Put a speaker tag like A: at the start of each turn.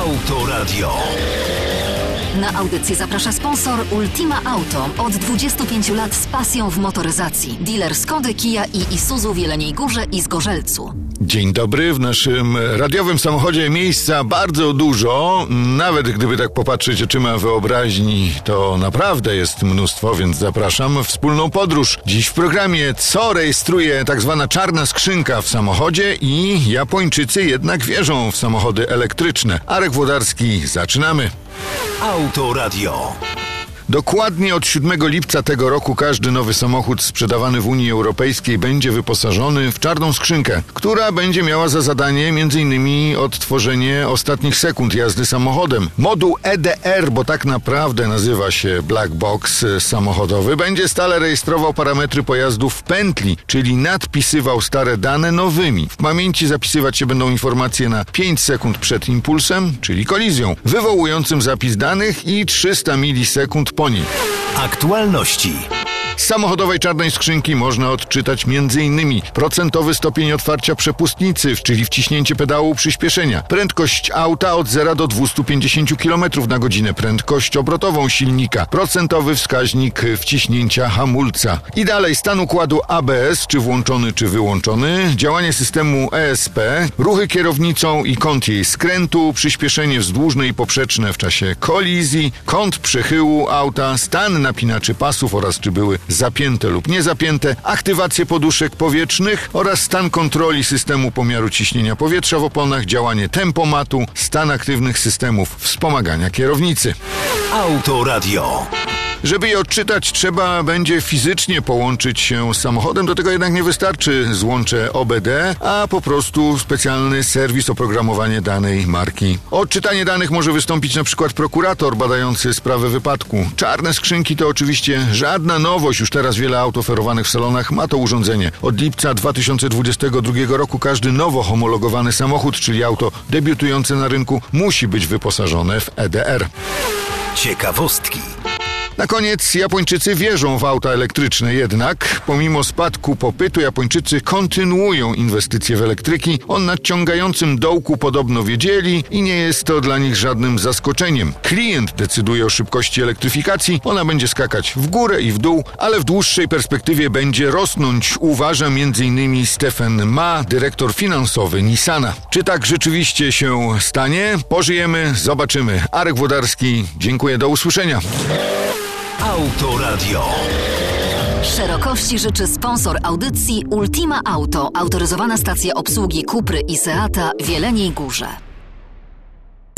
A: Autoradio.
B: Na audycję zaprasza sponsor Ultima Auto. Od 25 lat z pasją w motoryzacji. Dealer Skody, Kia i Isuzu w Jeleniej Górze i Zgorzelcu.
C: Dzień dobry. W naszym radiowym samochodzie miejsca bardzo dużo. Nawet gdyby tak popatrzeć oczyma wyobraźni, to naprawdę jest mnóstwo, więc zapraszam w wspólną podróż. Dziś w programie, co rejestruje tak zwana czarna skrzynka w samochodzie i Japończycy jednak wierzą w samochody elektryczne. Arek Włodarski, zaczynamy.
A: Autoradio.
C: Dokładnie od 7 lipca tego roku każdy nowy samochód sprzedawany w Unii Europejskiej będzie wyposażony w czarną skrzynkę, która będzie miała za zadanie m.in. odtworzenie ostatnich sekund jazdy samochodem. Moduł EDR, bo tak naprawdę nazywa się Black Box samochodowy, będzie stale rejestrował parametry pojazdu w pętli, czyli nadpisywał stare dane nowymi. W pamięci zapisywać się będą informacje na 5 sekund przed impulsem, czyli kolizją, wywołującym zapis danych i 300 milisekund po nim.
A: Aktualności.
C: Z samochodowej czarnej skrzynki można odczytać m.in. procentowy stopień otwarcia przepustnicy, czyli wciśnięcie pedału przyspieszenia, prędkość auta od 0 do 250 km na godzinę, prędkość obrotową silnika, procentowy wskaźnik wciśnięcia hamulca. I dalej stan układu ABS, czy włączony, czy wyłączony, działanie systemu ESP, ruchy kierownicą i kąt jej skrętu, przyspieszenie wzdłużne i poprzeczne w czasie kolizji, kąt przechyłu auta, stan napinaczy pasów oraz czy były zapięte lub niezapięte, aktywację poduszek powietrznych oraz stan kontroli systemu pomiaru ciśnienia powietrza w oponach, działanie tempomatu, stan aktywnych systemów wspomagania kierownicy.
A: Autoradio.
C: Żeby je odczytać, trzeba będzie fizycznie połączyć się z samochodem, do tego jednak nie wystarczy złącze OBD, a po prostu specjalny serwis oprogramowania danej marki. O odczytanie danych może wystąpić na przykład prokurator badający sprawę wypadku. Czarne skrzynki to oczywiście żadna nowość, już teraz wiele aut oferowanych w salonach ma to urządzenie. Od lipca 2022 roku każdy nowo homologowany samochód, czyli auto debiutujące na rynku, musi być wyposażone w EDR.
A: Ciekawostki.
C: Na koniec Japończycy wierzą w auta elektryczne, jednak pomimo spadku popytu Japończycy kontynuują inwestycje w elektryki. O nadciągającym dołku podobno wiedzieli i nie jest to dla nich żadnym zaskoczeniem. Klient decyduje o szybkości elektryfikacji, ona będzie skakać w górę i w dół, ale w dłuższej perspektywie będzie rosnąć, uważa m.in. Stephen Ma, dyrektor finansowy Nissana. Czy tak rzeczywiście się stanie? Pożyjemy, zobaczymy. Arek Włodarski, dziękuję, do usłyszenia.
A: Autoradio.
B: Szerokości życzy sponsor audycji Ultima Auto, autoryzowana stacja obsługi Cupry i Seata w Jeleniej Górze.